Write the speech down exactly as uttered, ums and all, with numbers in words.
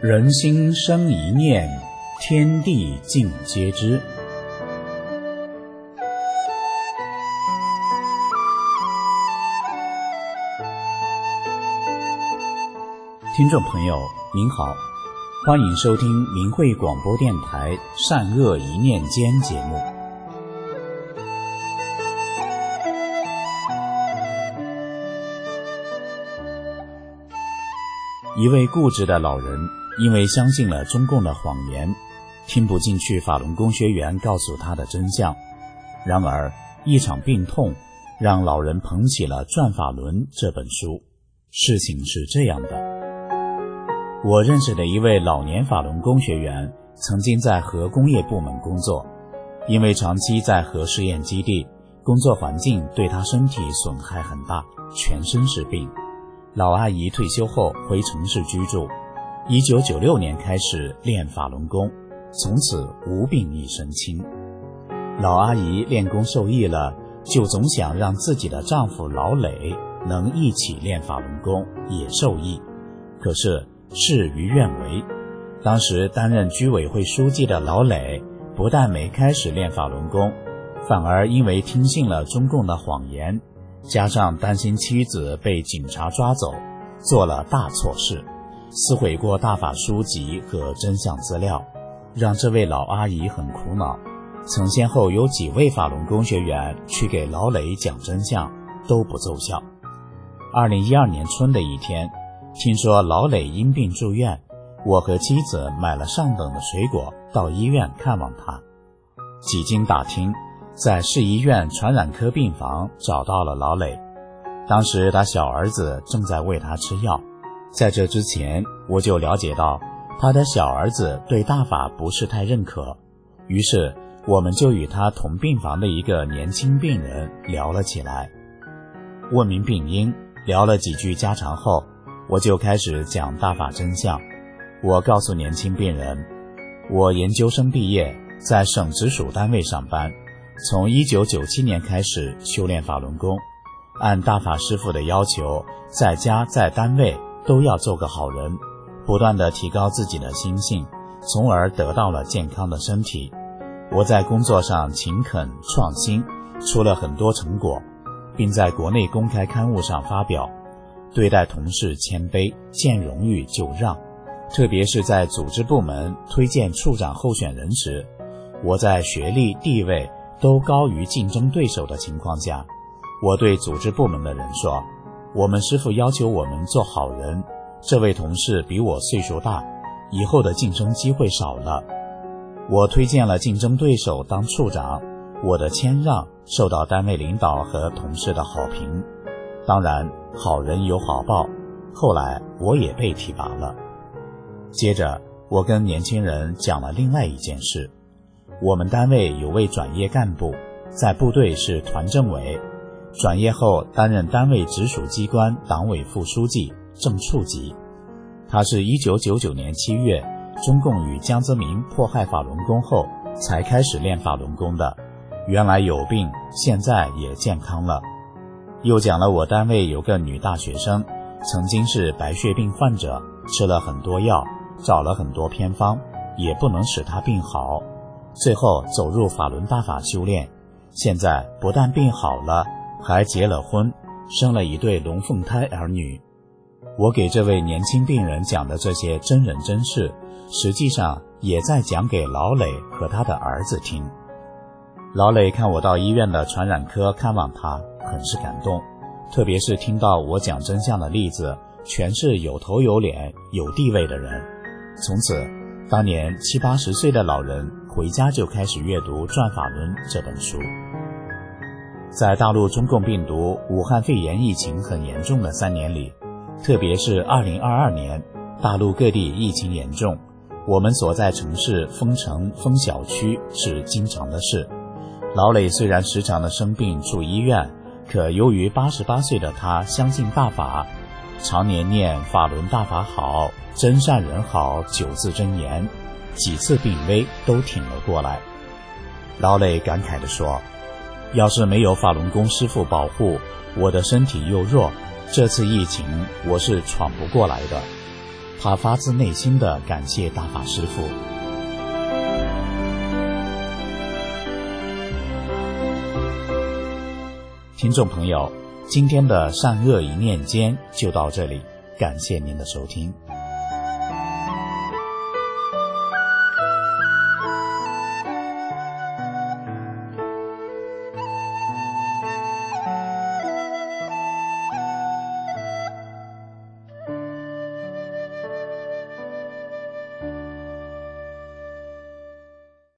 人心生一念，天地尽皆知。听众朋友您好，欢迎收听明慧广播电台善恶一念间节目。一位固执的老人因为相信了中共的谎言，听不进去法轮功学员告诉他的真相。然而一场病痛让老人捧起了《转法轮》这本书。事情是这样的，我认识的一位老年法轮功学员曾经在核工业部门工作，因为长期在核试验基地，工作环境对他身体损害很大，全身是病。老阿姨退休后回城市居住，一九九六年开始练法轮功，从此无病一身轻。老阿姨练功受益了，就总想让自己的丈夫老磊能一起练法轮功，也受益。可是事与愿违，当时担任居委会书记的老磊不但没开始练法轮功，反而因为听信了中共的谎言，加上担心妻子被警察抓走，做了大错事，撕毁过大法书籍和真相资料，让这位老阿姨很苦恼。曾先后有几位法轮功学员去给老磊讲真相，都不奏效。二零一二年春的一天，听说老磊因病住院，我和妻子买了上等的水果到医院看望他。几经打听，在市医院传染科病房找到了老磊。当时他小儿子正在喂他吃药，在这之前我就了解到他的小儿子对大法不是太认可，于是我们就与他同病房的一个年轻病人聊了起来。问明病因，聊了几句家常后，我就开始讲大法真相。我告诉年轻病人，我研究生毕业，在省直属单位上班，从一九九七年开始修炼法轮功，按大法师父的要求，在家在单位都要做个好人，不断地提高自己的心性，从而得到了健康的身体。我在工作上勤恳创新，出了很多成果，并在国内公开刊物上发表。对待同事谦卑，见荣誉就让，特别是在组织部门推荐处长候选人时，我在学历地位都高于竞争对手的情况下，我对组织部门的人说，我们师父要求我们做好人，这位同事比我岁数大，以后的晋升机会少了。我推荐了竞争对手当处长，我的谦让受到单位领导和同事的好评。当然好人有好报，后来我也被提拔了。接着我跟年轻人讲了另外一件事，我们单位有位转业干部，在部队是团政委，转业后担任单位直属机关党委副书记，正处级。他是一九九九年七月中共与江泽民迫害法轮功后才开始练法轮功的，原来有病，现在也健康了。又讲了我单位有个女大学生，曾经是白血病患者，吃了很多药，找了很多偏方，也不能使她病好，最后走入法轮大法修炼，现在不但病好了，还结了婚，生了一对龙凤胎儿女。我给这位年轻病人讲的这些真人真事，实际上也在讲给老磊和他的儿子听。老磊看我到医院的传染科看望他，很是感动，特别是听到我讲真相的例子全是有头有脸有地位的人。从此当年七八十岁的老人回家就开始阅读《转法轮》这本书。在大陆中共病毒武汉肺炎疫情很严重的三年里，特别是二零二二年，大陆各地疫情严重，我们所在城市封城封小区是经常的事。老磊虽然时常的生病住医院，可由于八十八岁的他相信大法，常年念法轮大法好，真善人好九字真言，几次病危都挺了过来。老磊感慨地说，要是没有法轮功师父保护，我的身体又弱，这次疫情我是闯不过来的。 他发自内心的感谢大法师父。听众朋友，今天的善恶一念间就到这里，感谢您的收听。